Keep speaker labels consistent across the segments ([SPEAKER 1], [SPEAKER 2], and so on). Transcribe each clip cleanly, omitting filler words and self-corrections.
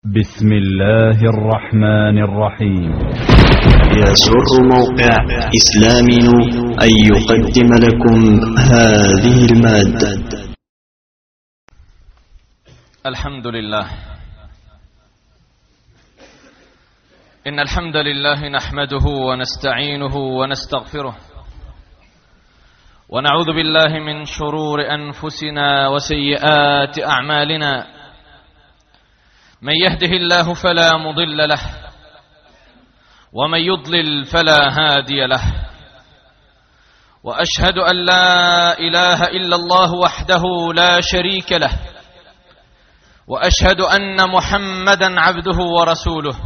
[SPEAKER 1] بسم الله الرحمن الرحيم.
[SPEAKER 2] يسر موقع إسلامي أن يقدم لكم هذه المادة.
[SPEAKER 3] الحمد لله، إن الحمد لله نحمده ونستعينه ونستغفره، ونعوذ بالله من شرور أنفسنا وسيئات أعمالنا. من يهده الله فلا مضل له، ومن يضلل فلا هادي له، وأشهد أن لا إله إلا الله وحده لا شريك له، وأشهد أن محمدا عبده ورسوله.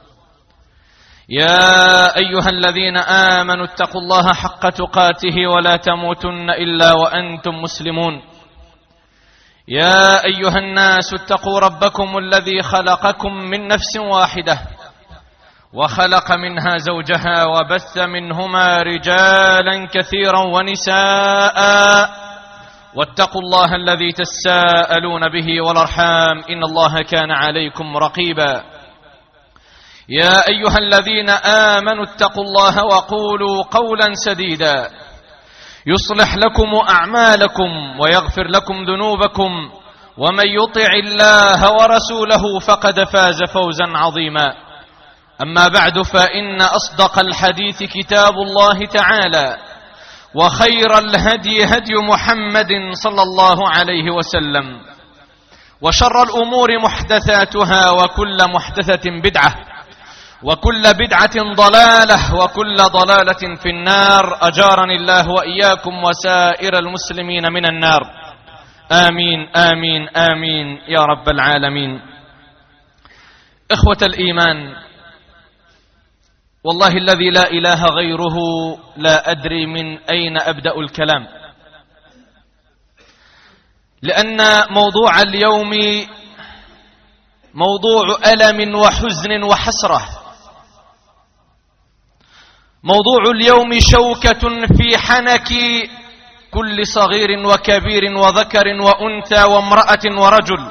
[SPEAKER 3] يا أيها الذين آمنوا اتقوا الله حق تقاته ولا تموتن إلا وأنتم مسلمون. يا أيها الناس اتقوا ربكم الذي خلقكم من نفس واحدة، وخلق منها زوجها، وبث منهما رجالا كثيرا ونساء، واتقوا الله الذي تساءلون به والأرحام، إن الله كان عليكم رقيبا. يا أيها الذين آمنوا اتقوا الله وقولوا قولا سديدا يصلح لكم أعمالكم ويغفر لكم ذنوبكم، ومن يطع الله ورسوله فقد فاز فوزا عظيما. أما بعد، فإن أصدق الحديث كتاب الله تعالى، وخير الهدي هدي محمد صلى الله عليه وسلم، وشر الأمور محدثاتها، وكل محدثة بدعة، وكل بدعة ضلالة، وكل ضلالة في النار. أجارني الله وإياكم وسائر المسلمين من النار. آمين آمين آمين يا رب العالمين. إخوة الإيمان، والله الذي لا إله غيره لا أدري من أين أبدأ الكلام، لأن موضوع اليوم موضوع ألم وحزن وحسرة. موضوع اليوم شوكة في حنك كل صغير وكبير وذكر وأنثى وامرأة ورجل.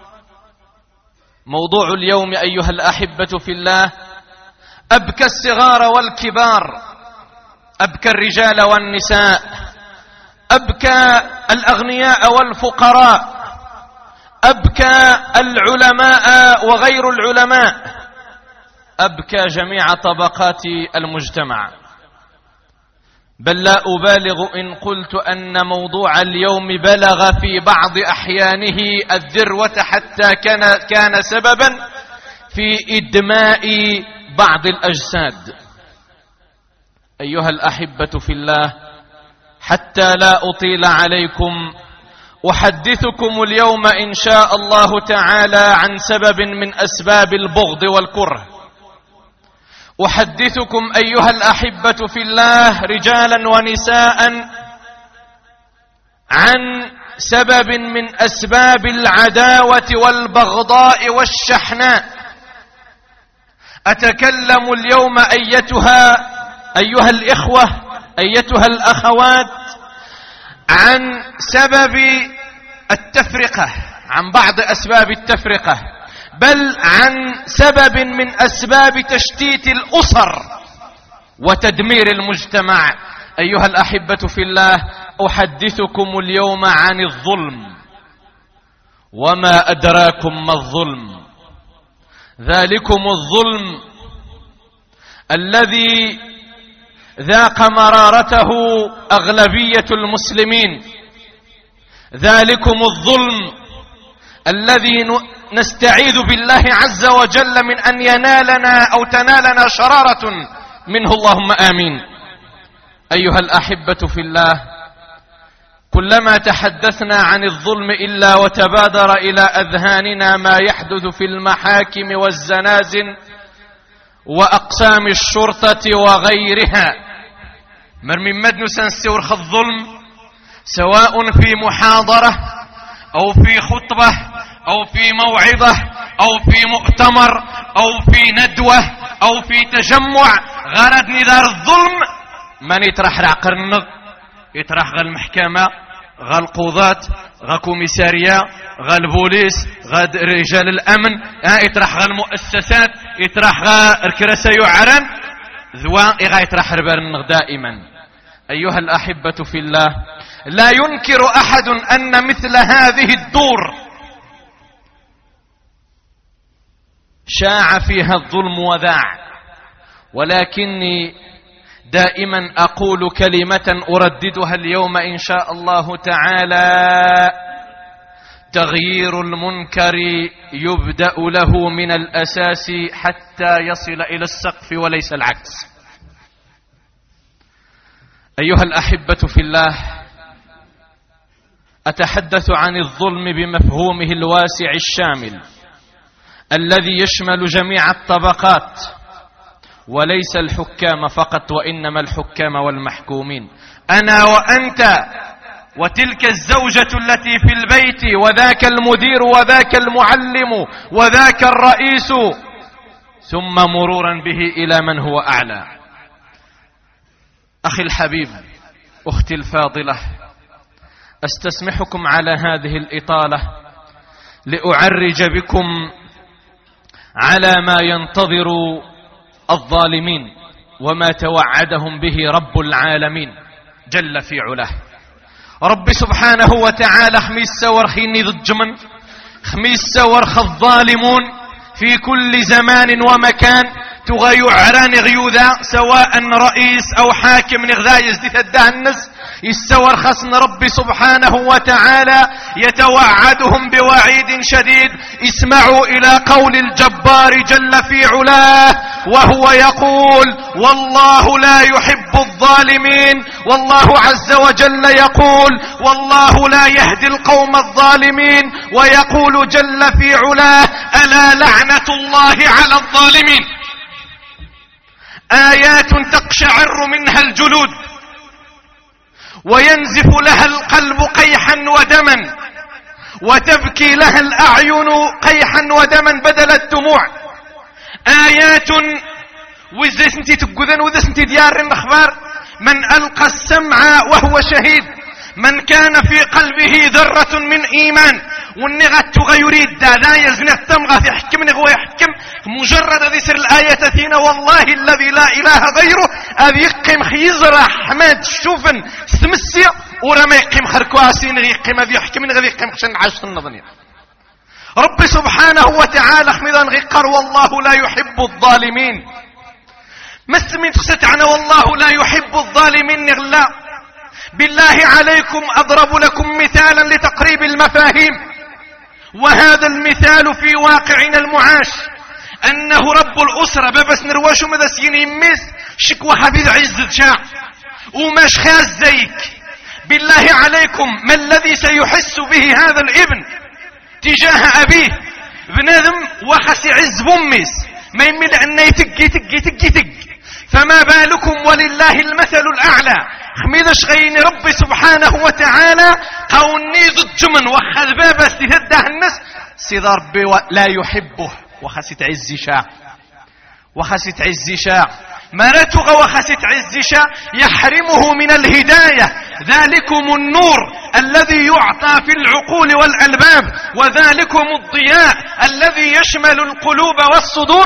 [SPEAKER 3] موضوع اليوم أيها الأحبة في الله أبكى الصغار والكبار، أبكى الرجال والنساء، أبكى الأغنياء والفقراء، أبكى العلماء وغير العلماء، أبكى جميع طبقات المجتمع. بل لا أبالغ إن قلت أن موضوع اليوم بلغ في بعض أحيانه الذروة، حتى كان سببا في إدماء بعض الأجساد. أيها الأحبة في الله، حتى لا أطيل عليكم، أحدثكم اليوم إن شاء الله تعالى عن سبب من أسباب البغض والكره. أحدثكم أيها الأحبة في الله رجالا ونساء عن سبب من أسباب العداوة والبغضاء والشحناء. أتكلم اليوم أيها الإخوة، أيتها الأخوات، عن سبب التفرقة، عن بعض أسباب التفرقة، بل عن سبب من أسباب تشتيت الأسر وتدمير المجتمع. أيها الأحبة في الله، أحدثكم اليوم عن الظلم. وما أدراكم ما الظلم؟ ذلكم الظلم الذي ذاق مرارته أغلبية المسلمين، ذلكم الظلم الذي نستعيذ بالله عز وجل من أن ينالنا أو تنالنا شرارة منه، اللهم آمين. أيها الأحبة في الله، كلما تحدثنا عن الظلم إلا وتبادر إلى أذهاننا ما يحدث في المحاكم والزنازن وأقسام الشرطة وغيرها. من مدن سنستورخ الظلم، سواء في محاضرة أو في خطبة أو في موعظة أو في مؤتمر أو في ندوة أو في تجمع، غرض نذار الظلم من يطرح رعقرنق، يطرح غير المحكمة، غا القضاة غا كوميساريا غا البوليس غا رجال الأمن يطرح غا المؤسسات يطرح غا الكراسة يعرن ذوا إغا يطرح ربرن دائما. أيها الأحبة في الله، لا ينكر أحد أن مثل هذه الدور شاع فيها الظلم وذاع، ولكني دائما أقول كلمة أرددها اليوم إن شاء الله تعالى: تغيير المنكر يبدأ له من الأساس حتى يصل إلى السقف وليس العكس. أيها الأحبة في الله، أتحدث عن الظلم بمفهومه الواسع الشامل الذي يشمل جميع الطبقات، وليس الحكام فقط، وإنما الحكام والمحكومين، أنا وأنت وتلك الزوجة التي في البيت وذاك المدير وذاك المعلم وذاك الرئيس، ثم مرورا به إلى من هو أعلى. أخي الحبيب، أختي الفاضلة، أستسمحكم على هذه الإطالة لأعرج بكم على ما ينتظر الظالمين وما توعدهم به رب العالمين جل في علاه. رب سبحانه وتعالى خميس سور خيني ضجمن، خميس سور الظالمون في كل زمان ومكان تغيو عران غيوذا، سواء رئيس أو حاكم نغذا يزدي الدهنس يستور خصن رب سبحانه وتعالى يتوعدهم بوعيد شديد. اسمعوا إلى قول الجبار جل في علاه وهو يقول: والله لا يحب الظالمين. والله عز وجل يقول: والله لا يهدي القوم الظالمين. ويقول جل في علاه: ألا لعنة الله على الظالمين. آيات تقشعر منها الجلود وينزف لها القلب قيحا ودما، وتبكي لها الأعين قيحا ودما بدل الدموع. آيات وإذا سنتي تقذن وإذا سنتي ديار الأخبار: من ألقى السمع وهو شهيد، من كان في قلبه ذرة من إيمان والنغت يريد لا يزني التمغى يحكم نغوى يحكم مجرد ذي سر الآية ثينا والله الذي لا إله غيره أذي يقيم خيزر حماد شوفن سمسي ورما يقيم خركواسين يقيم أذي يحكم نغذي يقيم خشن عشت النظنية. رب سبحانه وتعالى خميدا غيقر: والله لا يحب الظالمين. مسمين تستعنا والله لا يحب الظالمين نغلا. بالله عليكم أضرب لكم مثالا لتقريب المفاهيم، وهذا المثال في واقعنا المعاش أنه رب الأسرة بابس نرواشو ماذا يمس شكوى حبيب عز شاع وماش خاز زيك. بالله عليكم ما الذي سيحس به هذا الابن تجاه أبيه؟ بنادم وخس عز بمس ما يمل أن يتق. فما بالكم ولله المثل الأعلى. خميدش غين رب سبحانه وتعالى قوني ضد جمن وخذ بابا استهده الناس سيد ربي لا يحبه وخست عز شاع وخست عز شاع مرتغ وخست عز شاع يحرمه من الهداية. ذلكم النور الذي يعطى في العقول والألباب، وذلكم الضياء الذي يشمل القلوب والصدور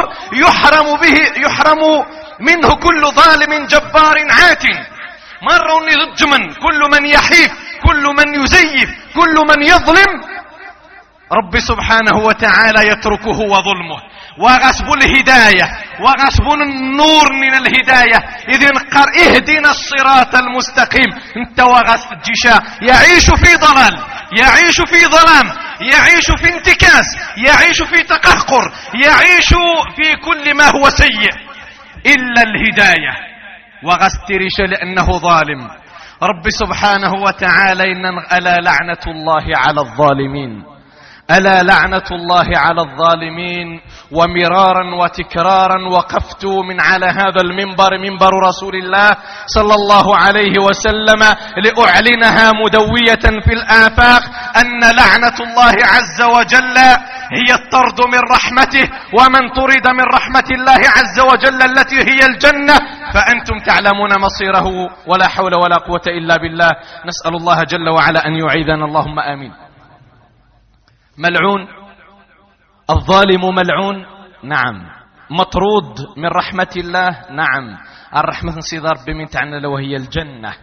[SPEAKER 3] يحرم منه كل ظالم جبار عات. مرة ضد من كل من يحيف، كل من يزيف، كل من يظلم رب سبحانه وتعالى يتركه وظلمه وغصب الهداية وغصب النور من الهداية. إذن قر اهدنا الصراط المستقيم. انت وغصب الجشاء يعيش في ضلال، يعيش في ظلام، يعيش في انتكاس، يعيش في تقهقر، يعيش في كل ما هو سيء إلا الهداية وغسترش لأنه ظالم. رب سبحانه وتعالى إن ألا لعنة الله على الظالمين. ألا لعنة الله على الظالمين. ومرارا وتكرارا وقفت من على هذا المنبر، منبر رسول الله صلى الله عليه وسلم، لأعلنها مدوية في الآفاق أن لعنة الله عز وجل هي الطرد من رحمته، ومن طرد من رحمة الله عز وجل التي هي الجنة فأنتم تعلمون مصيره، ولا حول ولا قوة إلا بالله. نسأل الله جل وعلا أن يعيذنا، اللهم آمين. ملعون، الظالم ملعون، نعم. مطرود من رحمة الله، نعم. الرحمة انصدار بمن تعنى وهي الجنة.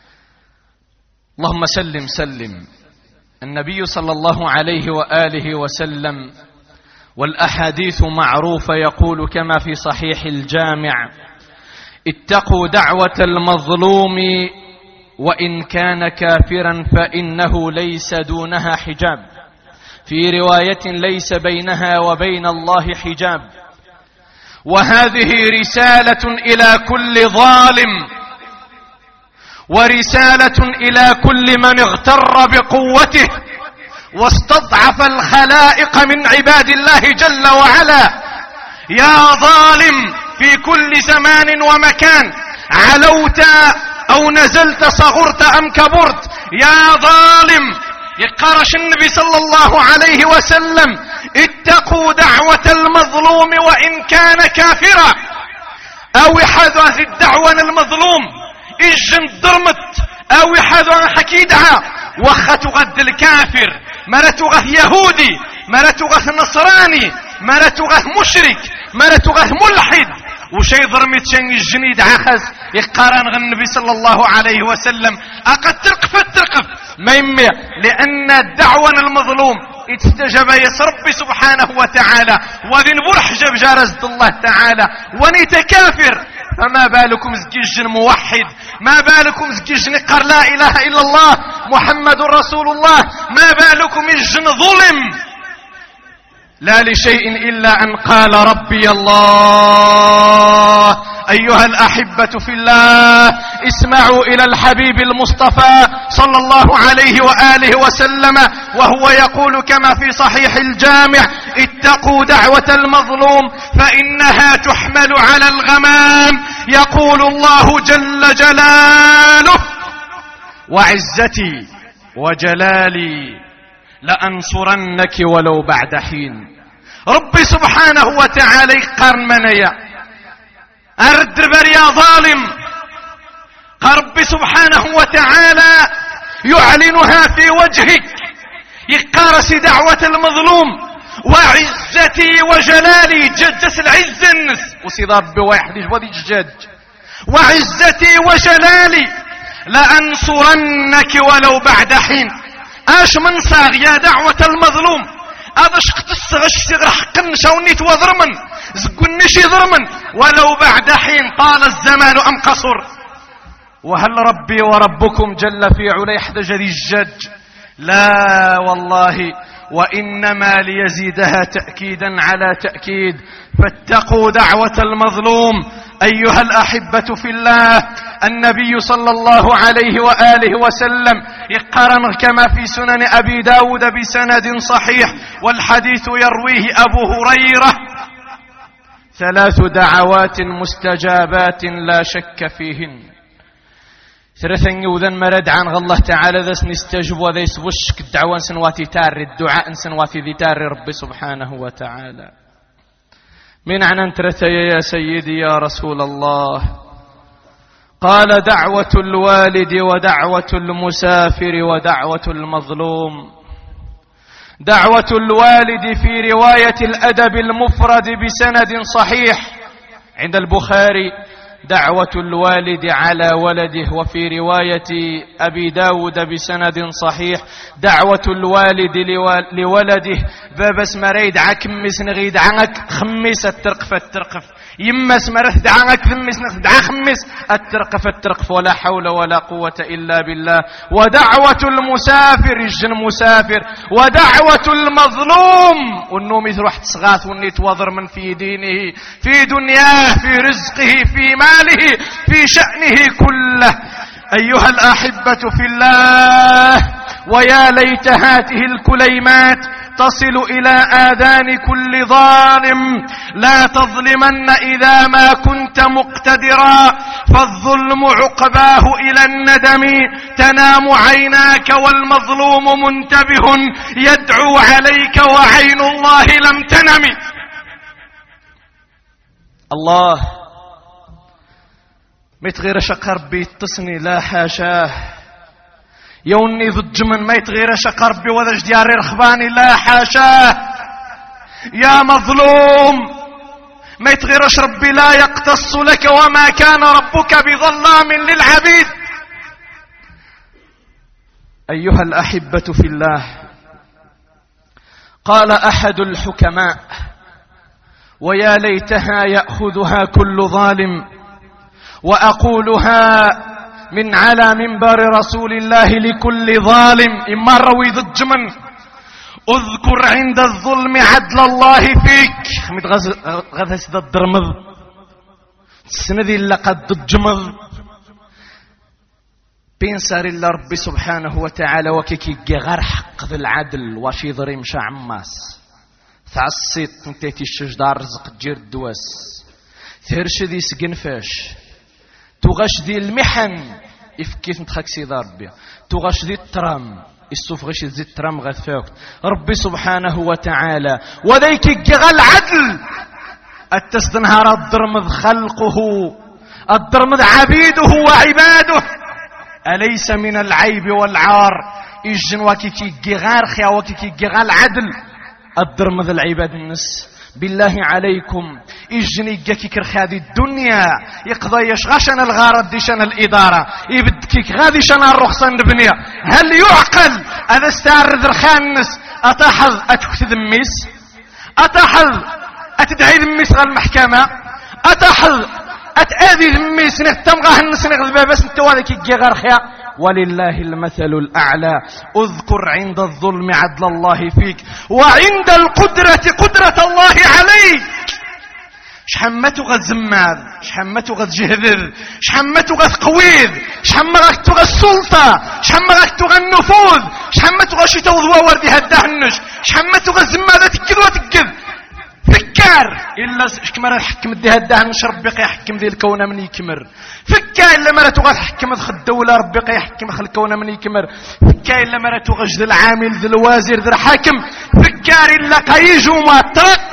[SPEAKER 3] اللهم سلم سلم. النبي صلى الله عليه وآله وسلم والأحاديث معروفة يقول كما في صحيح الجامع: اتقوا دعوة المظلوم وإن كان كافرا فإنه ليس دونها حجاب، في رواية ليس بينها وبين الله حجاب. وهذه رسالة إلى كل ظالم، ورسالة إلى كل من اغتر بقوته واستضعف الخلائق من عباد الله جل وعلا. يا ظالم في كل زمان ومكان، علوت أو نزلت، صغرت أم كبرت، يا ظالم يقرش النبي صلى الله عليه وسلم: اتقوا دعوة المظلوم وإن كان كافرا. أو يحدث الدعوة المظلوم إجن درمت، أو يحدث حكيدها وخا تغذ الكافر، مرة تغث يهودي، مرة تغث نصراني، مرة تغث مشرك، مرة تغث ملحد، وشي ضرمت شن الجنيد عخز يقارن النبي صلى الله عليه وسلم أقد ترقف ما يمي، لأن الدعوة المظلوم اتستجب يس ربي سبحانه وتعالى، وذن برح جب جارزة الله تعالى ونتكافر. فما بالكم زجيج موحد، ما بالكم زجيج نقر لا إله إلا الله محمد رسول الله، ما بالكم الجن ظلم لا لشيء إلا أن قال ربي الله. أيها الأحبة في الله، اسمعوا إلى الحبيب المصطفى صلى الله عليه وآله وسلم وهو يقول كما في صحيح الجامع: اتقوا دعوة المظلوم فإنها تحمل على الغمام. يقول الله جل جلاله: وعزتي وجلالي لأنصرنك ولو بعد حين. ربي سبحانه وتعالى يقارن منايا أردبر يا ظالم، ربي سبحانه وتعالى يعلنها في وجهك، يقارس دعوة المظلوم: وعزتي وجلالي، ججس العز النس وصدار بواحد جوادي ججاج، وعزتي وجلالي لأنصرنك ولو بعد حين. اش من صاغ يا دعوة المظلوم، هذا شخت الصغش صغر حقن شاونيت وضرمن زقنشي ضرمن ولو بعد حين طال الزمان أم قصر. وهل ربي وربكم جل في علا يحتاج ذي الجج؟ لا والله، وإنما ليزيدها تأكيدا على تأكيد. فاتقوا دعوة المظلوم. أيها الأحبة في الله، النبي صلى الله عليه وآله وسلم يقرن كما في سنن أبي داود بسند صحيح، والحديث يرويه أبو هريرة: 3 دعوات مستجابات لا شك فيهن. 3 يوذن مرد عن الله تعالى ذا سنستجب وذا يسوشك الدعوة سنواتي تاري الدعاء سنواتي ذي تاري ربي سبحانه وتعالى. من عن يا سيدي يا رسول الله؟ قال: دعوة الوالد ودعوة المسافر ودعوة المظلوم. دعوة الوالد في رواية الأدب المفرد بسند صحيح عند البخاري: دعوة الوالد على ولده. وفي رواية أبي داود بسند صحيح: دعوة الوالد لولده. بابس مريد عكمس نغيد عنك خمس الترقف الترقف، يمس مرث دعانك ثمس نخدع خمس الترقف الترقف، ولا حول ولا قوة إلا بالله. ودعوة المسافر، الجن مسافر. ودعوة المظلوم، والنوم يروح تسغاث والنيت وضر من في دينه، في دنياه، في رزقه، في ماله، في شأنه كله. أيها الأحبة في الله، ويا ليت هاته الكليمات تصل إلى آذان كل ظالم. لا تظلمن إذا ما كنت مقتدرا، فالظلم عقباه إلى الندم. تنام عيناك والمظلوم منتبه، يدعو عليك وعين الله لم تنم. الله ما يتغيرش قربي يتصني، لا حاشاه. يوني ذو الجمن ما يتغيرش قربي وذا جدياري رخباني، لا حاشاه. يا مظلوم ما يتغيرش ربي، لا يقتص لك، وما كان ربك بظلام للعبيد. أيها الأحبة في الله، قال أحد الحكماء: ويا ليتها يأخذها كل ظالم، وأقولها من على منبر رسول الله لكل ظالم. إما روي ذو الجمن: اذكر عند الظلم عدل الله فيك. غدا سيدا الدرمض السندي لقد ذو الجمن بين سار الله ربي سبحانه وتعالى وكيكي غير حق ذي العدل واشي ضري مشا عماس ثعصيت نتيتي الشجدار رزق تجير الدواس ثيرش ذي سقن فاش تغش ذي المحن إفكيت نتخاك سيدا ربي تغش ذي الترام السوف غش ذي الترام غثاوك ربي سبحانه وتعالى وذيك غير العدل التسدنهار الدرمذ خلقه الدرمذ عبيده وعباده. أليس من العيب والعار إجن وكيكي غير خيا وكيكي غير العدل الدرمذ العباد النس. بالله عليكم إجن يجاكي كرخادي الدنيا يقضي يشغشنا الغارة ديشنا الإدارة يبدكيك غادي شنا الرخصة نبنية. هل يعقل هذا استعرض رخانس أتحظ أتكتذ ميس أتحظ أتدعي ذميس غير المحكمة أتحظ أتأذي ذميس نهتمغاه النس نغذبها بس نتوالك يجي خيا. ولله المثل الأعلى. اذكر عند الظلم عدل الله فيك وعند القدرة قدرة الله عليك. شحمتو غد زماد شحمتو غد جهذذ شحمتو غد قويذ شحمتو غد السلطة شحمتو غد النفوذ شحمتو غد شتوذ ووردي هدهنش شحمتو غد زمادة تكذ وتكذ فكار إلا كمرا الحكم دي هدهنش ربي يحكم ذي الكون من يكمر. فكا إلا مرة تغاد حكم ذي الدولة ربي يحكم ذي الكون من يكمر. فكا إلا مرة تغاد ذي العامل ذي الوزير ذي الحاكم. فكار إلا قيجو ما طرق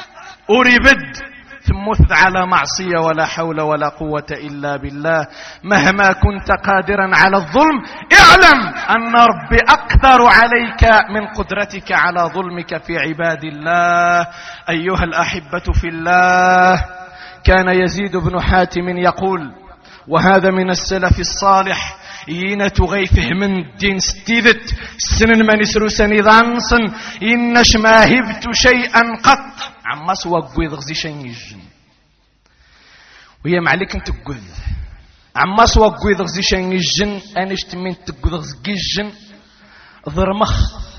[SPEAKER 3] أريبد ثمث على معصية ولا حول ولا قوة إلا بالله. مهما كنت قادرا على الظلم اعلم أن ربي أقدر عليك من قدرتك على ظلمك في عباد الله. أيها الأحبة في الله، كان يزيد بن حاتم يقول وهذا من السلف الصالح ينا تغيفه من الدين ستيذت السنن من يسروسني ظنصن إنش ما هبت شيئا قط عما سوى قويض غزي شين يجن وهي معليك انت قويض عما سوى قويض غزي شين يجن أنشت من تقويض غزي يجن ضرمخ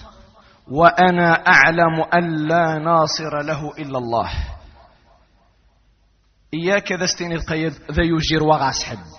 [SPEAKER 3] وأنا أعلم أن لا ناصر له إلا الله. إياك ذا استيني القيد ذا يجير وغاس حد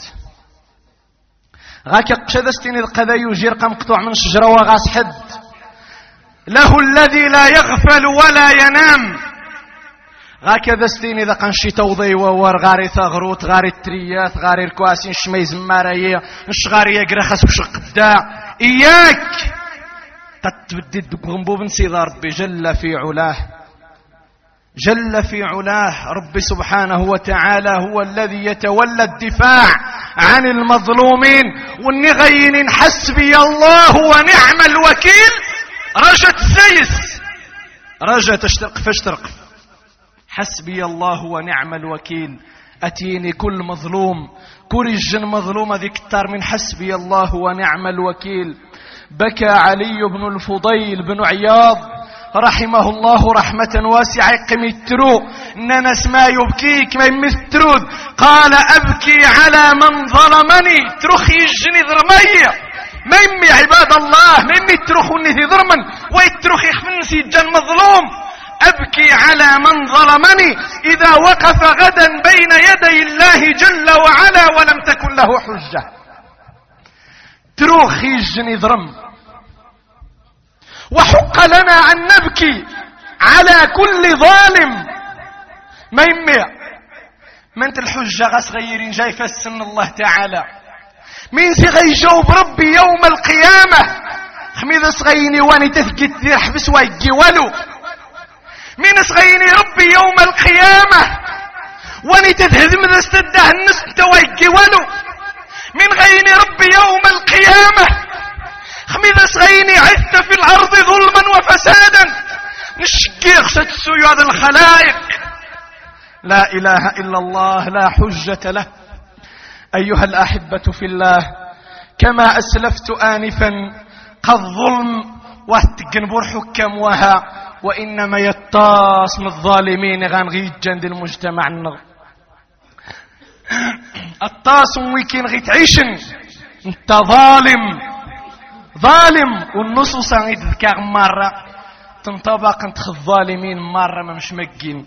[SPEAKER 3] غاك قشد استيني القذا يجير قم قطوع من شجرة وغاس حد. له الذي لا يغفل ولا ينام هكذا استيني ذا قنشي توضي وور غاري ثغروت غاري التريات غاري الكواسين شميز ماريا نش غاري يقرخس وشق الداع. إياك تتبدد بغنبوب نسيذ ربي جل في علاه جل في علاه. ربي سبحانه وتعالى هو الذي يتولى الدفاع عن المظلومين والنغين. حسبي الله ونعم الوكيل. رجت سيس رجت تشترق فاشترق. حسبي الله ونعم الوكيل. أتيني كل مظلوم كرج مظلوم ذي كتار من حسبي الله ونعم الوكيل. بكى علي بن الفضيل بن عياض رحمه الله رحمة واسعة قم الترو إننا اسما يبكيك ما يمثرود. قال أبكي على من ظلمني ترخي الجني ذرمية ما يمي عباد الله ما يمي ترخوني ذي ظرما ويترخي خمنسي جن مظلوم. أبكي على من ظلمني إذا وقف غدا بين يدي الله جل وعلا ولم تكن له حجة. تروخي الجني ذرم وحق لنا أن نبكي على كل ظالم. ما يمي من الحجة غصغيرين جاي فسن الله تعالى مين سيغيجاوب ربي يوم القيامة خميذا صغيني واني تثقيت دير حبس ويجي ولو مين صغيني ربي يوم القيامة واني تذهب من استده النس انت ويجي ولو من غيني ربي يوم القيامة خميذا صغيني عدت في الارض ظلما وفسادا نشكي خشت السياد الخلائق. لا اله الا الله لا حجة له. ايها الاحبة في الله كما اسلفت انفا قد ظلم واتقنبور حكم وها وانما يطاس من الظالمين غنغي جند المجتمع النغ الطاس ويكين غي تعيشن انت ظالم والنصوص غي تذكر مرة تنطبق انت الظالمين مرة ما مش مكين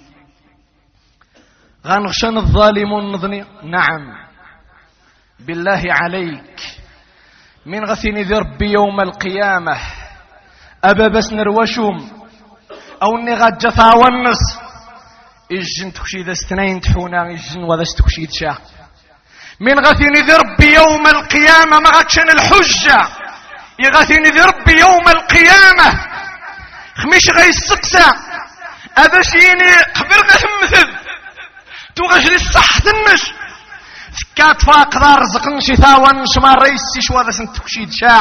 [SPEAKER 3] غنغشن الظالمون نظني. نعم بالله عليك من غثيني ذي ربي يوم القيامة أبا بس نروشهم أو اني غجة ثاونس إجن تكشيد استنين تحونا إجن وذا استكشيد شاه من غثيني ذي ربي يوم القيامة ما غتشن الحجة يغثيني ذي ربي يوم القيامة خميش غي السقسة هذا شيني قبرنا همثل توغش لي الصح تنش سكات فاق دار رزقنش ثاونش ما ريسيش وذا سنتكشيد شاه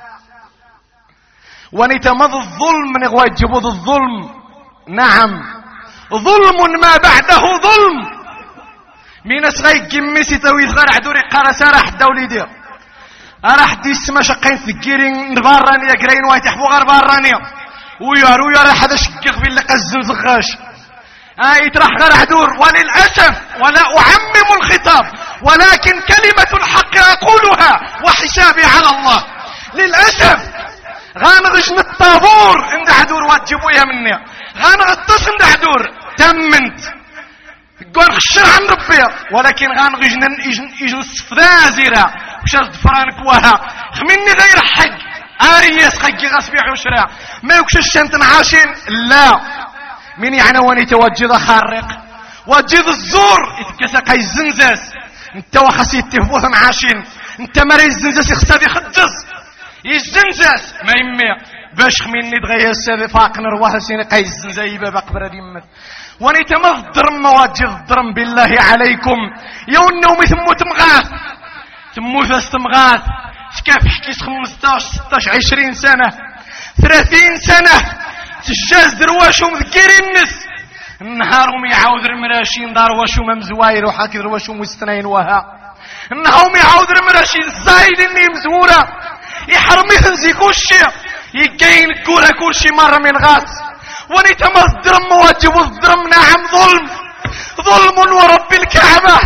[SPEAKER 3] ونتمض الظلم من غواي تجبوض الظلم. نعم ظلم ما بعده ظلم مين صغي قميسي تويث غير عدوري قارسا راح الدولي دير راح دي السما شقين ثقيرين نبارانيا قرين وايتحبو غير بارانيا ويا راح هذا شقيق في اللي قزم زغاش يتراح غير عدور. وللأسف ولا أعمم الخطاب ولكن كلمة الحق أقولها وحسابي على الله. للأسف غانغشن الطابور عند عدور واتجيبوها مني غانغطس عند عدور تمنت قول خشر عن ربي ولكن غانغشن يجو السفذازرة وشرد فرانك وها خميني غير حق آريس خيقي غسبي عشرة ما يكش الشنطن عاشين. لا من يعني واني توجد خارق وجد الزور يتكسى قاي الزنزاس انت وخسيت تفوث عاشين انت مري الزنزاس يخسادي خجز يزنزاس ما يمي باش خميني دغيا السابي فاق نروح سيني قيس زي بابا قبر ديمت واني تمض الضرم مواجه الضرم بالله عليكم يوم نومي ثمو تمغاث ثمو ثاس تمغاث شكاف حكيس 15 16 20 سنة 30 سنة تجاز درواشهم ذكيري النس النهارهم يعاود المراشين دارواشهم مزواير وحاكي درواشهم وستنين وها النهارهم يعاود المراشين زايد اني مزورة يحرمي خنزي كلشي يقين كورا كلشي مرة من غاس ونتمز الدرم مواجب الدرم. نعم ظلم ورب الكعبة.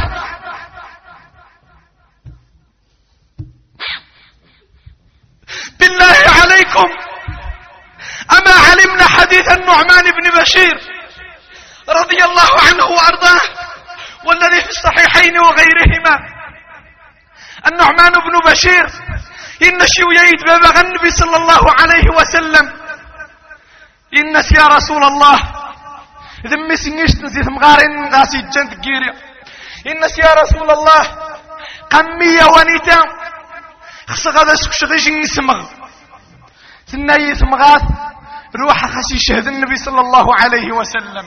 [SPEAKER 3] بالله عليكم أما علمنا حديث النعمان بن بشير رضي الله عنه وأرضاه والذي في الصحيحين وغيرهما النعمان بن بشير إن شوية بابا النبي صلى الله عليه وسلم إنس يا رسول الله ذمي سنيش نزيث مغارين غاسي جنت جيري إنس يا رسول الله قمية ونيتا خصغ هذا شغيشي يسمغ ثنائي ثمغاث روح خسي شهد النبي صلى الله عليه وسلم.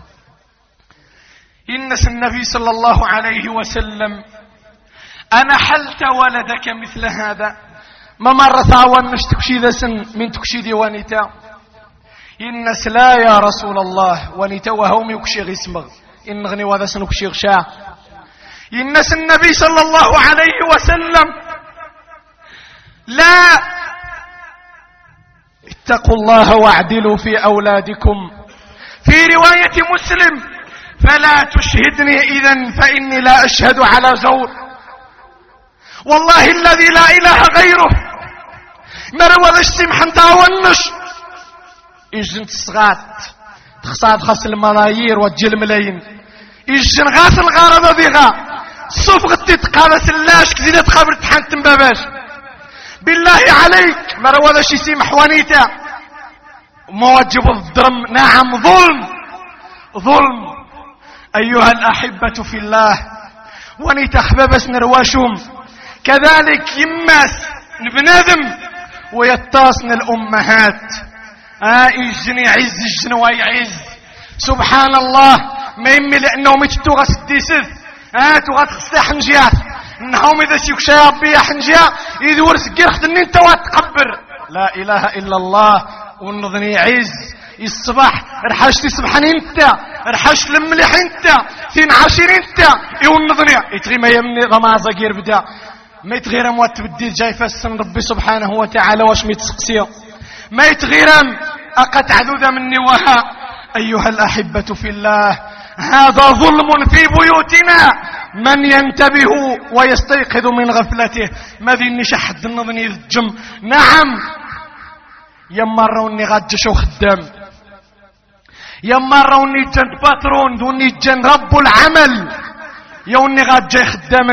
[SPEAKER 3] إنس النبي صلى الله عليه وسلم أنا حلت ولدك مثل هذا ما مرة ثاون مش تكشيد سن من تكشيدي ونيتا إنس لا يا رسول الله ونيتا وهم يكشيغ اسمغ إن غني وذا سنكشيغ شاه. إنس النبي صلى الله عليه وسلم لا اتقوا الله واعدلوا في أولادكم. في رواية مسلم فلا تشهدني إذن فإني لا أشهد على زور. والله الذي لا إله غيره مروى السمحن تاونش إجن تسغات تخصاد خاص الملايير وتجل ملايين إجن غاس الغارضة ذيغا صفغ تتقال سلاش كزيدة تخابر تحان تنباباش. بالله عليك مروى ذا شي سيمح ونيتا موجب الظلم. نعم ظلم. أيها الأحبة في الله، ونتخببس نرواشهم كذلك يماس نبنادم ويتصن الأمهات. يجني عز الجنوى يعز سبحان الله. ما يمي لأنهم يتتوغى سديسد توغى تخصي حنجيات انهم اذا سيك شياب بيا حنجيا يدور سكير خدن انت واتقبر. لا اله الا الله. ونظني عز الصباح رحاش تسبحن انت رحاش لملح انت ثين عشر انت ونظني يتغي ما يمني ضمع زقير بدا ما يتغيرم واتبدي جاي فسن ربي سبحانه وتعالى واش ميتسقسيه ما يتغيرم اقت عذوذا مني وها. ايها الاحبة في الله، هذا ظلم في بيوتنا. من ينتبه ويستيقظ من غفلته ما ذي شحد النظني الجم. نعم يمروني غادجو خدام، يمروني جن باترون دوني جن رب العمل يوني غادجي خداما.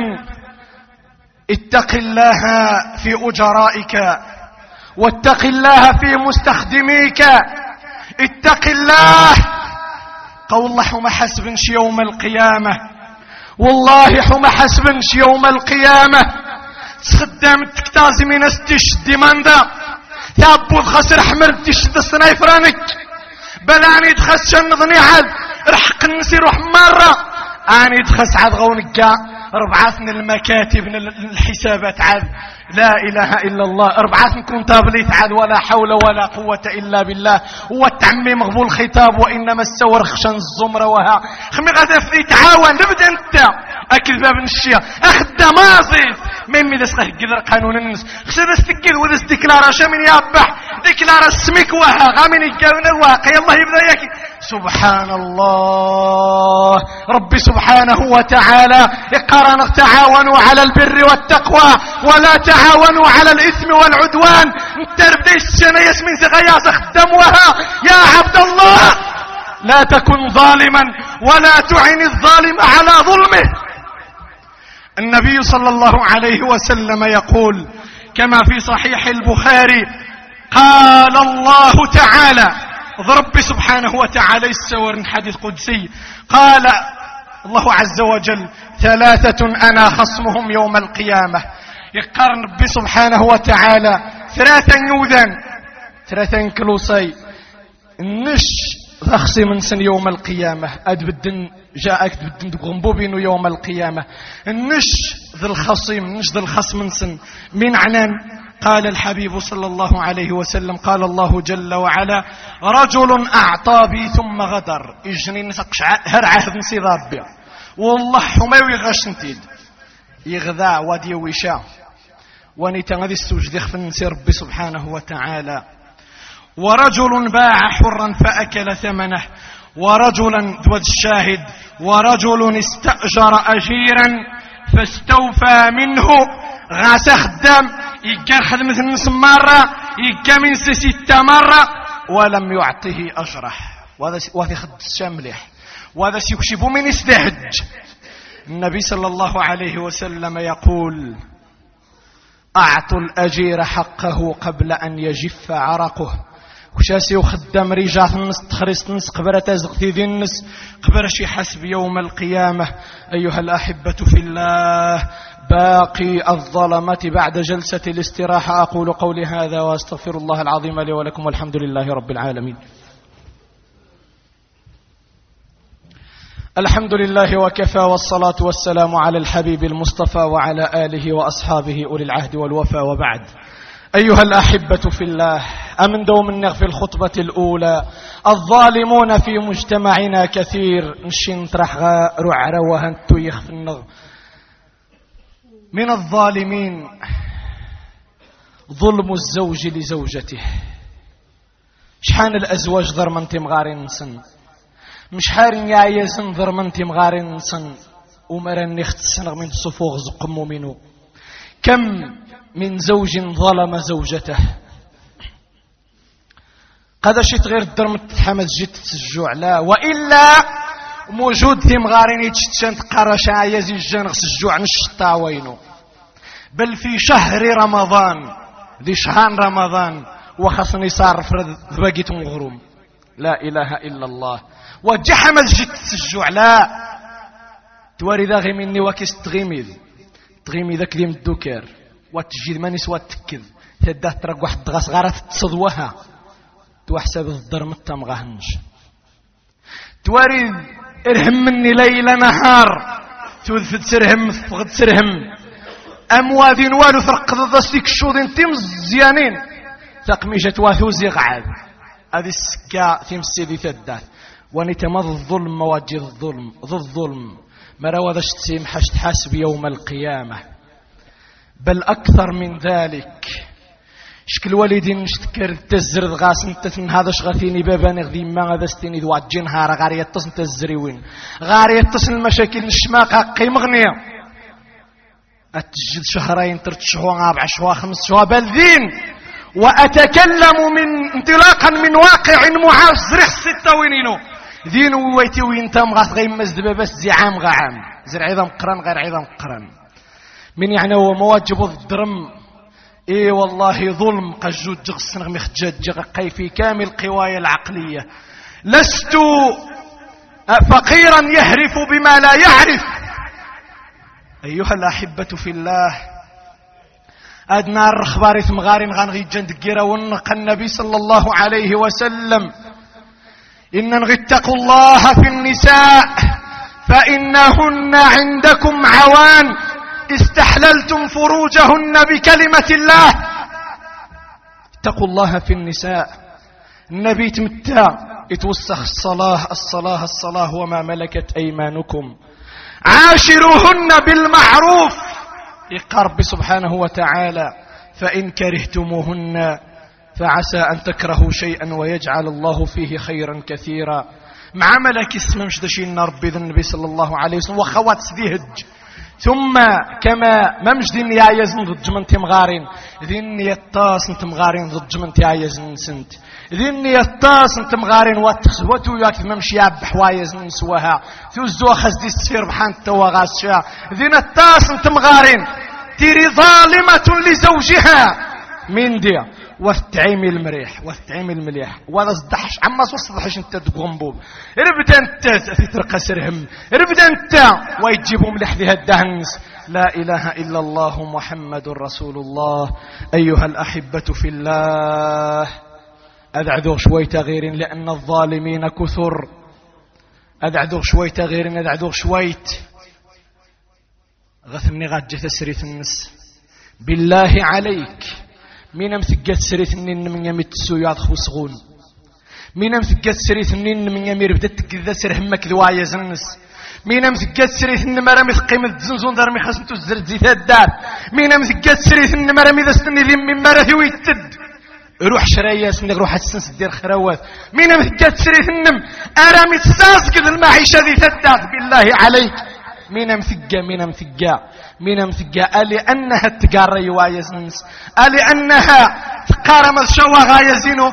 [SPEAKER 3] اتق الله في أجرائك واتق الله في مستخدميك. اتق الله. والله حما حسبنش يوم القيامة، والله حما حسبنش يوم القيامة. تخدم تكتازي من استيش ديماندا ثابوذ خسر حمر تشد السنايفرانك بلاني تخس شنظني عاد رحق نسي روح مرة اني تخس عاد غونكا ربعاتنا المكاتب الحسابات عاد. لا اله الا الله. ربعاتنا كونتابليت عاد ولا حول ولا قوة الا بالله. والتعمي مغبول الخطاب وانما السور خشن الزمرة وها خمي غادا في تعاون. نبدا انت اكل باب الشيا اخد مازيد من ميدا سخه قدر قانون الناس خسر استقل وذا ديكلاراشا من يابح ديكلارا سميك وها غامن يقالون الواقع. الله يبدا ياكي. سبحان الله. ربي سبحانه وتعالى يقرن تعاونوا على البر والتقوى ولا تعاونوا على الاثم والعدوان. انت بدي السنه ياسمين زغياس خدموها. يا عبد الله لا تكن ظالما ولا تعن الظالم على ظلمه. النبي صلى الله عليه وسلم يقول كما في صحيح البخاري قال الله تعالى ضرب سبحانه وتعالى السور حديث قدسي قال الله عز وجل ثلاثة أنا خصمهم يوم القيامة. يقارن ربي سبحانه وتعالى ثلاثة يوذان ثلاثة كلوصي النش ذخصي من سن يوم القيامة أدبدن جاءك بدن غنبوبين يوم القيامة. النش ذي الخصيم النش ذي الخصم من سن من عنان. قال الحبيب صلى الله عليه وسلم قال الله جل وعلا رجل أعطى بي ثم غدر. يجني نسقش هرعه نسي ضابي والله حماوي غشنتيد يغذى ودي وشاء ونيتا غادي استوجد في نسي ربي سبحانه وتعالى. ورجل باع حرا فأكل ثمنه. ورجلا ذو الشاهد ورجل استأجر أجيرا فاستوفى منه غاس خدام يقال خدمة النص مرة يقال من 6 مرة ولم يعطه أجره. وهذا خد الشاملح وهذا سيكشف من استهج. النبي صلى الله عليه وسلم يقول أعطوا الأجير حقه قبل أن يجف عرقه. وشاسي وخدام رجع النص تخريص النص قبل تزغتي ذي النص قبل شي حسب يوم القيامة. أيها الأحبة في الله، باقي الظلمة بعد جلسة الاستراحة. أقول قولي هذا وأستغفر الله العظيم لي ولكم والحمد لله رب العالمين. الحمد لله وكفى والصلاة والسلام على الحبيب المصطفى وعلى آله وأصحابه أولي العهد والوفا وبعد. أيها الأحبة في الله، أمن دوم في الخطبة الأولى الظالمون في مجتمعنا كثير نشين طرح رعرة وهنتو يخف النغ. من الظالمين ظلم الزوج لزوجته. شحال الأزواج ضرمنتي مغارين نسن مش حارن يا يزن ضرمنتي مغارين نسن ومرن يختسن من صفوغ زقمو منو. كم من زوج ظلم زوجته قد شيت غير الدرم تحمد جيت تسجوع لا وإلا موجود في مغارين يتشتشن تقرشا يزي الجن سجوع نشطا وينو. بل في شهر رمضان ذي شهر رمضان
[SPEAKER 4] وخصني صار فرد بقيت مغروم. لا إله إلا الله. وجحمل جيت تسجوع لا تواري ذا غي مني وكيس تغيمي ذاك ذي من الدوكر وتجي ماني سوا تكذ تدا ترق واحد غا صغارة تصدوها توحسب الضرم التمغهنش تواري ارهم مني ليلة نهار توذفد سرهم فغد سرهم أمواذين والو ثرق ضدستيك الشوذين تيم زيانين تقميشة واثوزي غعاد هذه السكة تيم السيدي تدات ونتمض الظلم مواجه الظلم ضد الظلم مراوذ اشتسيم حشت حاسب يوم القيامة. بل أكثر من ذلك شكل والدين نشتكر تزرد غاس انت من هذا شغثيني بابا نغذي ما غادا ستيني ذو عجين هارا غاري يتصن تزريوين غاري يتصن المشاكل نشماقا قيم غنية أتجد شهرين ترت شهوة 4 شهوة 5 شهوة بلذين وأتكلم من انطلاقا من واقع معاصر 6 وينينو ذين ويتي وينتم غاث غيم مزدبه بس زي عام غعام زر عظام قرن غير عظام قرن من يعني هو مواجب الضرم اي والله ظلم قجود جغس نغمي خجاج جغقي في كامل قواي العقلية. لست فقيرا يهرف بما لا يعرف. أيها الأحبة في الله أدنى الرخبار ثمغارين غانغي جندقيرا ونق النبي صلى الله عليه وسلم إن اتقوا الله في النساء فإنهن عندكم عوان استحللتم فروجهن بكلمة الله. اتقوا الله في النساء. النبي تمتع يتوسخ الصلاة وما ملكت أيمانكم. عاشروهن بالمعروف يقرب سبحانه وتعالى فإن كرهتموهن فعسى أن تكرهوا شيئا ويجعل الله فيه خيرا كثيرا. مع ملك اسمه مش دشين ربي ذا النبي صلى الله عليه وسلم وخوات سديهج ثم كما ممجدين يا يزن ضد جمن تمغارين ذين يطاس تمغارين ضد جمن يا يزن سنت ذين يطاس تمغارين واتخوتو ياك ممشي ياب حوايز نسوها ثوزو خزدي السفير بحان تواغاسشا ذين الطاس تمغارين تيري ظالمة لزوجها من دي واستعيمي المليح وهذا صدحش عما صدحش انت تقنبوب ربدا انت تترقى سرهم ربدا انت ويجيبهم لحذها الدهنس. لا إله إلا الله محمد رسول الله. أيها الأحبة في الله أدعذوغ شوي تغيير لأن الظالمين كثر. أدعذوغ شوي تغيير أدعذوغ شويت غثني غاد جث سريث النس بالله عليك مين امثقت سريث النين من يمت السويات خوصغون مين امثقت سريث النين من يمير بدت كذا سر همك ذوايا زنس مين امثقت سريث النين مرمي قيمة الزنزون دار مي خاصنتو الزرد زيت الدار مين امثقت سريث النين مرمي ذا سني ذي من مرثي ويتد روح شرايا سنك روح السنس دير خروات مين امثقت سريث النم ارامي تساسك المعيشة ذي الدار بالله عليك مين امثقا لأنها تقاري وايزنس لأنها تقارم الشوى غايزينو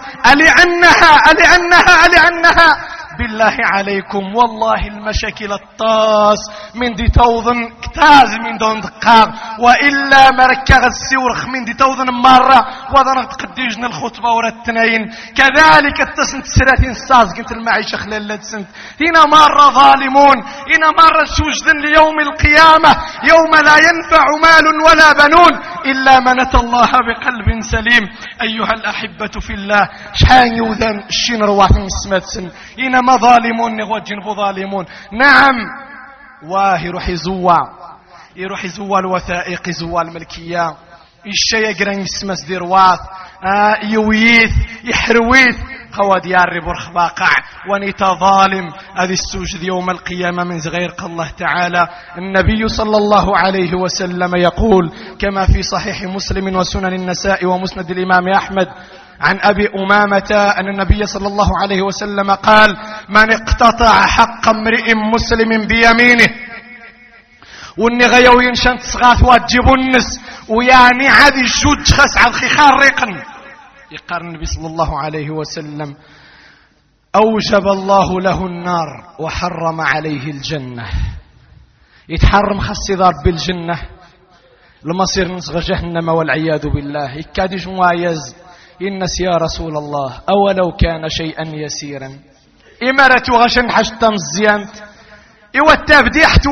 [SPEAKER 4] لأنها بالله عليكم والله المشاكل الطاس من دي توضن كتاز من دون دقاق وإلا مركغ السورخ من دي توضن مرة وضنغ تقديجنا الخطبة ورتنين كذلك التسنت سراتين ساز قنت المعيشة خلال السنت هنا مرة ظالمون هنا مرة سوجدن ليوم القيامة يوم لا ينفع مال ولا بنون إلا من أتى الله بقلب سليم. أيها الأحبة في الله شحان يوذن الشين رواتن السماتسن هنا ما ظالمون نغوجن ظالمون. نعم يروح يزوى الوثائق يزوى الملكية الشيء يقرن يسمس ديروات يويث يحرويث خواد يارب ورخباقع ونيتا ظالم هذه السوجد يوم القيامة من زغير الله تعالى. النبي صلى الله عليه وسلم يقول كما في صحيح مسلم وسنن النساء ومسند الإمام أحمد عن أبي أمامة أن النبي صلى الله عليه وسلم قال من اقتطع حق امرئ مسلم بيمينه واني غيو ينشان تصغاث واجبوا النس ويعني عادي الجود خس على الخيخار ريقن يقارن النبي صلى الله عليه وسلم أوجب الله له النار وحرم عليه الجنة. يتحرم خصي ضرب بالجنة المصير نصغ جهنم والعياذ بالله. يكادش موايز الناس يا رسول الله أولو كان شيئا يسيرا إمارة غشن حشتا مزيانت إوا التابديحت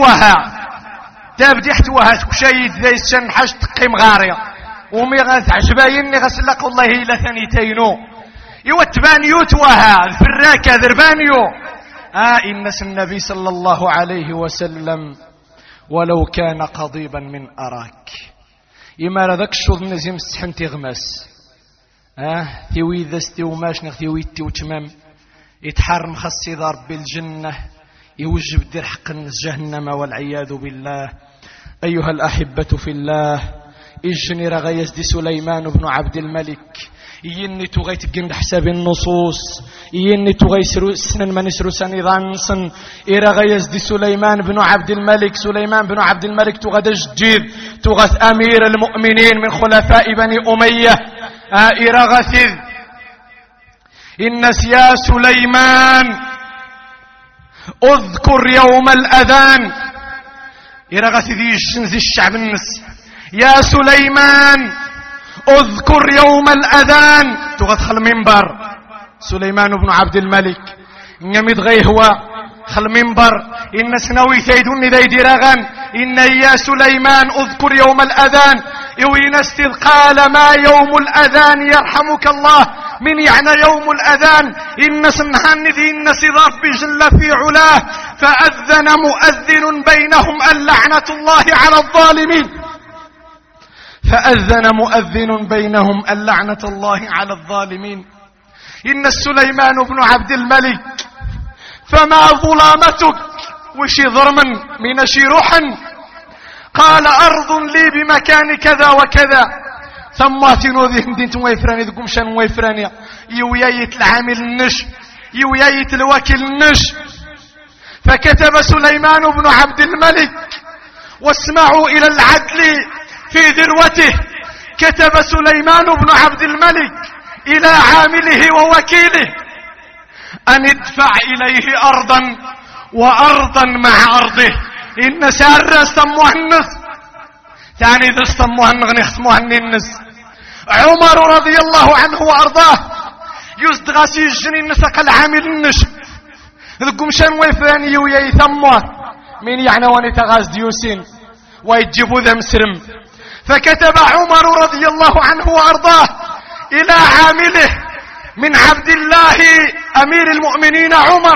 [SPEAKER 4] وها تكشايد ذي السن حشت قيم غارية ومي غتعجبايني غسلق والله إلا ثاني تينو إوا التبانيوت وها الفراكة ذربانيو الناس النبي صلى الله عليه وسلم ولو كان قضيبا من أراك إما ذاك الشوط نزيم السحنتي غماس ثيوي ذستي وماش نغثيوي تي وتمام يتحرم خصي ضرب بالجنة يوجب دير حق جهنم والعياذ بالله. أيها الأحبة في الله إجني رغيز دي سليمان بن عبد الملك يني تغي تقند حساب النصوص يني تغي سنن من سرساني ظنصن إرغيز دي سليمان بن عبد الملك تغدش جديد تغث أمير المؤمنين من خلفاء بني أمية إرغثذ الناس يا سليمان اذكر يوم الأذان إرغثذ يجنزي الشعب النس يا سليمان اذكر يوم الأذان تغدخل منبر سليمان بن عبد الملك نمد غي هو خل منبر إن سنوي ثيدون ذي دراغان إن يا سليمان اذكر يوم الأذان إوينستذ قال ما يوم الأذان يرحمك الله من يعني يوم الأذان إن سنهان ذي إن ربي جل في علاه فأذن مؤذن بينهم اللعنة الله على الظالمين اللعنة الله على الظالمين. إن سليمان بن عبد الملك فما ظلامتك وشي ضرما من شيروحا قال أرض لي بمكان كذا وكذا ثماتنو ذي هندين ويفراني ذكم شان ويفراني يويايت العامل النش يويايت الوكيل النش. فكتب سليمان بن عبد الملك واسمعوا إلى العدل في ذروته كتب سليمان بن عبد الملك إلى عامله ووكيله أن ادفع إليه أرضا وأرضا مع أرضه إن سار استموه النس ثاني ذا استموه النغنخ النس. عمر رضي الله عنه وأرضاه يزدغسي الجنين نسق العامل النش ذكم شان ويفاني ويثموه من يعني ونتغاز ديوسين ويجيبوا ذا مسرم. فكتب عمر رضي الله عنه وأرضاه إلى عامله من عبد الله أمير المؤمنين عمر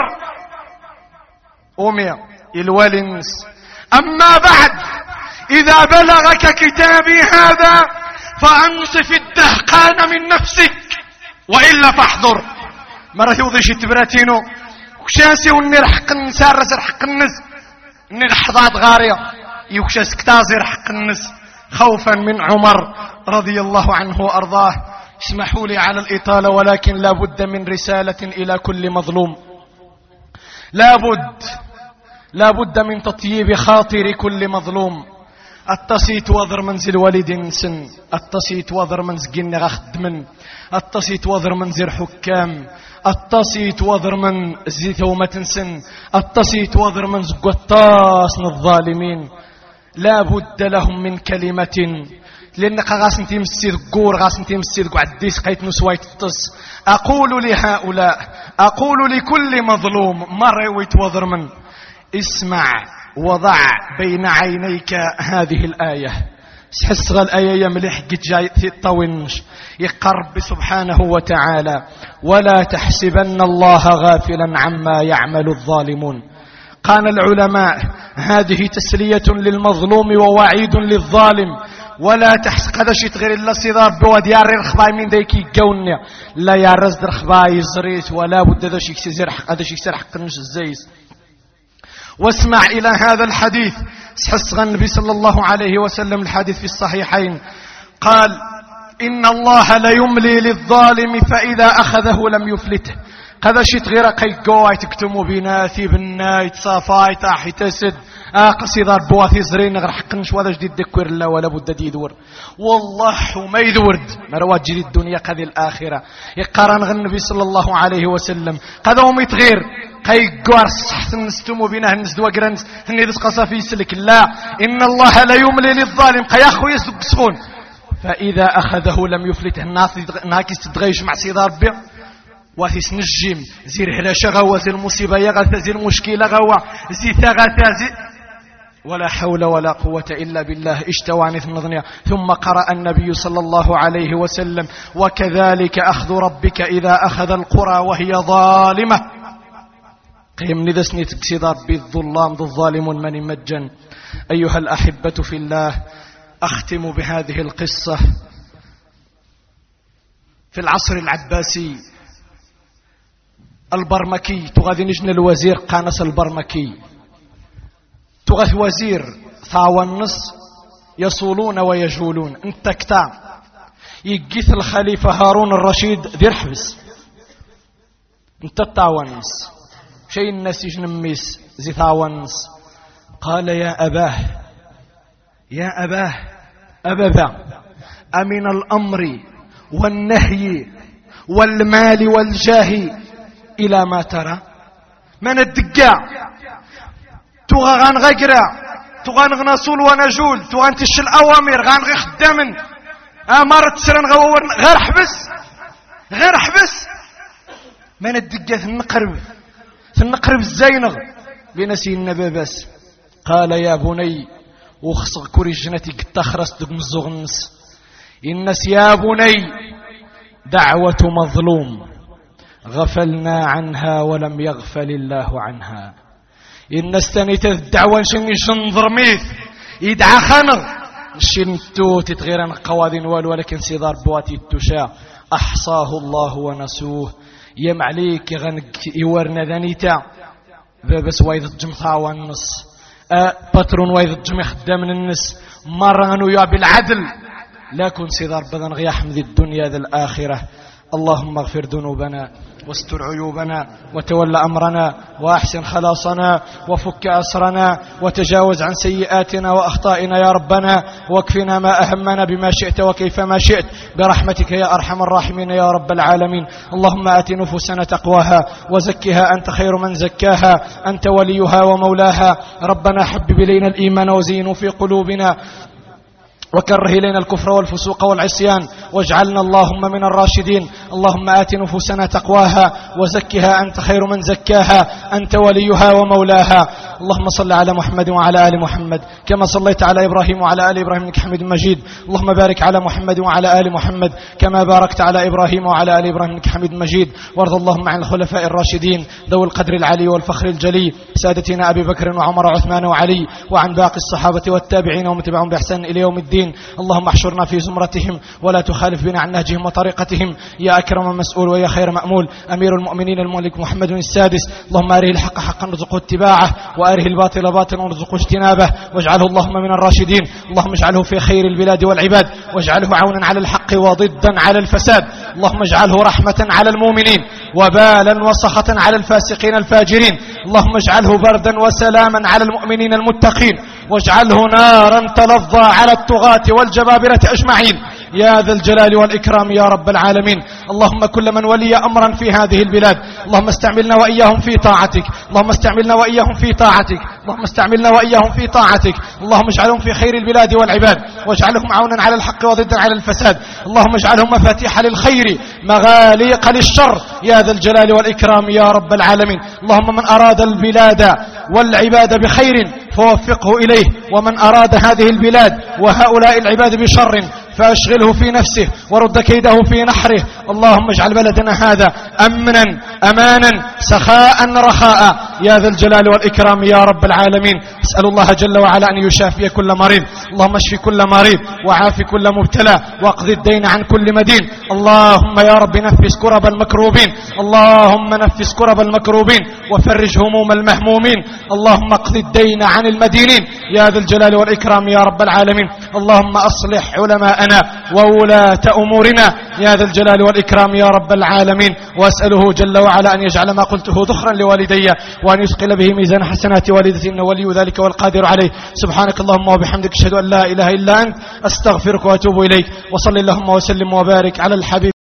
[SPEAKER 4] أمي الوالنس أما بعد إذا بلغك كتابي هذا فأنصف الدهقان من نفسك وإلا فاحضر مرة يوضيش التبراتينو وكشاسي ونير حق النسار رزر حق النس نير حضات غارية يوكشاس كتازر حق النس خوفا من عمر رضي الله عنه وأرضاه. اسمحوا لي على الإطالة ولكن لا بد من رسالة إلى كل مظلوم. لا بد من تطييب خاطر كل مظلوم. التصيت وضر منزل والد سن التصيت وضر منز جن غخدمن التصيت وضر منزل حكام التصيت وضر من زي ثومة سن التصيت وضر منز قطاس الظالمين. لا بد لهم من كلمة لأنك غاسن تمسي القور غاسن تمسي القعديس قيت نسويت الطس. أقول لهؤلاء أقول لكل مظلوم مرة ويتوضر من اسمع وضع بين عينيك هذه الآية سحس الآية يملح قد جاي في الطوينش يقرب سبحانه وتعالى ولا تحسبن الله غافلا عما يعمل الظالمون. قال العلماء هذه تسلية للمظلوم ووعيد للظالم. ولا تحس قدش تغير إلا صدار بود ياري الخباي من ذيكي قوني لا يارز در خباي زريت ولا بد داش يكسر حق نش الزيس. واسمع إلى هذا الحديث سحس النبي صلى الله عليه وسلم الحديث في الصحيحين قال إن الله ليملي للظالم فإذا أخذه لم يفلته. قد شيت غير قيقوا تكتموا بناثي بالنايت صافاي تاحي تسد قصيدار بواثي زرين غير حقنش وهذا جديد دكور لا ولا بد دي يدور والله ما يدورد مروات جديد الدنيا قذي الآخرة يقارن النبي صلى الله عليه وسلم قد هم يتغير قيقوا سحسن نستموا بنا هنسدوا قرنس هني ذس قصافي سلك لا إن الله لا يملي للظالم قياخو يسدق سخون فإذا أخذه لم يفلته ناكس تدغيش مع سيدة ربي واثيس نجيم زير هلاشة غوا زير المصيبة يغاثة زير المشكلة غوا زي ثغاثة زي ولا حول ولا قوة إلا بالله اشتواني النظنية. ثم قرأ النبي صلى الله عليه وسلم وكذلك أخذ ربك إذا أخذ القرى وهي ظالمة. قيم ندسني تكسيد ربي الظلام ذو الظالم من مجن. أيها الأحبة في الله، أختم بهذه القصة. في العصر العباسي البرمكي تغاذي نجن الوزير قانس البرمكي تغاث وزير ثاوى النص يصولون ويجولون انت كتا يقيث الخليفة هارون الرشيد ذي حبس انت ثاوى النص شيء الناس يجنميس زي ثاوى النص. قال يا أباه يا أباه أبدا أمن الأمر والنهي والمال والجاه إلى ما ترى من الدقاع تغى غنغقرا تغى نغنصول ونجول تغى نتش الأوامر غنغي خدامن أمارة سرن غوور غير حبس من الدقاع ثنقرب الزينغ بنسي النبي بس. قال يا بني وخصق كوري جنتي قد تخرس دق مزغنس الناس يا بني دعوة مظلوم غفلنا عنها ولم يغفل الله عنها. الناس تاني تدعوة شني شنظر ميث يدعى خنر شنتو تتغيرن قواذن ولكن سيدار بواتي التشاع أحصاه الله ونسوه. يم عليك غنق يورنا ذنيتا بس وايد الجمثا والنص باترون وايد الجمع خدام من النس مرانو يا بالعدل لكن سيدار بدن غيا حمد الدنيا ذا الآخرة. اللهم اغفر ذنوبنا واستر عيوبنا وتول أمرنا وأحسن خلاصنا وفك أسرنا وتجاوز عن سيئاتنا وأخطائنا يا ربنا واكفنا ما أهمنا بما شئت وكيف ما شئت برحمتك يا أرحم الراحمين يا رب العالمين. اللهم آت نفوسنا تقواها وزكها أنت خير من زكاها أنت وليها ومولاها. ربنا حبب إلينا الإيمان وزينه في قلوبنا وكره إلينا الكفر والفسوق والعصيان واجعلنا اللهم من الراشدين. اللهم آت نفوسنا تقواها وزكها أنت خير من زكاها أنت وليها ومولاها. اللهم صل على محمد وعلى آل محمد كما صليت على إبراهيم وعلى آل إبراهيم إنك حميد مجيد. اللهم بارك على محمد وعلى آل محمد كما باركت على إبراهيم وعلى آل إبراهيم إنك حميد مجيد. وارض اللهم عن الخلفاء الراشدين ذوي القدر العلي والفخر الجلي سادتنا أبي بكر وعمر وعثمان وعلي وعن باقي الصحابة والتابعين ومن تبعهم بإحسان إلى يوم الدين. اللهم احشرنا في زمرتهم ولا تخالف بنا عن نهجهم وطريقتهم يا أكرم مسؤول ويا خير مأمول. أمير المؤمنين الملك محمد السادس اللهم أره الحق حقا وارزقه اتباعه وأره الباطل باطلا وارزقه اجتنابه واجعله اللهم من الراشدين. اللهم اجعله في خير البلاد والعباد واجعله عونا على الحق وضدا على الفساد. اللهم اجعله رحمة على المؤمنين وبالا وسخطا على الفاسقين الفاجرين. اللهم اجعله بردا وسلاما على المؤمنين المتقين واجعله نارا تلظى على الطغاة والجبابرة أجمعين يا ذا الجلال والإكرام يا رب العالمين. اللهم كل من ولي أمرا في هذه البلاد اللهم استعملنا وإياهم في طاعتك. اللهم استعملنا وإياهم في طاعتك. اللهم استعملنا وإياهم في طاعتك. اللهم اجعلهم في خير البلاد والعباد واجعلهم عونا على الحق وضدا على الفساد. اللهم اجعلهم مفاتيح للخير مغاليق للشر يا ذا الجلال والإكرام يا رب العالمين. اللهم من أراد البلاد والعباد بخير فوفقه إليه ومن أراد هذه البلاد وهؤلاء العباد بشر فأشغله في نفسه ورد كيده في نحره. اللهم اجعل بلدنا هذا أمنا أمانا سخاء رخاء يا ذا الجلال والإكرام يا رب العالمين. اسأل الله جل وعلا أن يشافي كل مريض. اللهم اشف كل مريض وعافي كل مبتلى واقض الدين عن كل مدين. اللهم يا رب نفس كرب المكروبين. اللهم نفس كرب المكروبين وفرج هموم المهمومين. اللهم اقض الدين عن المدينين يا ذا الجلال والإكرام يا رب العالمين. اللهم أصلح علماءنا وولاة أمورنا يا ذا الجلال والإكرام يا رب العالمين. وأسأله جل وعلا أن يجعل ما قلته ذخرا لوالدي وأن يثقل به ميزان حسنات والدتي إنه ولي ذلك والقادر عليه. سبحانك اللهم وبحمدك أشهد أن لا إله إلا أنت أستغفرك وأتوب إليك. وصل اللهم وسلم وبارك على الحبيب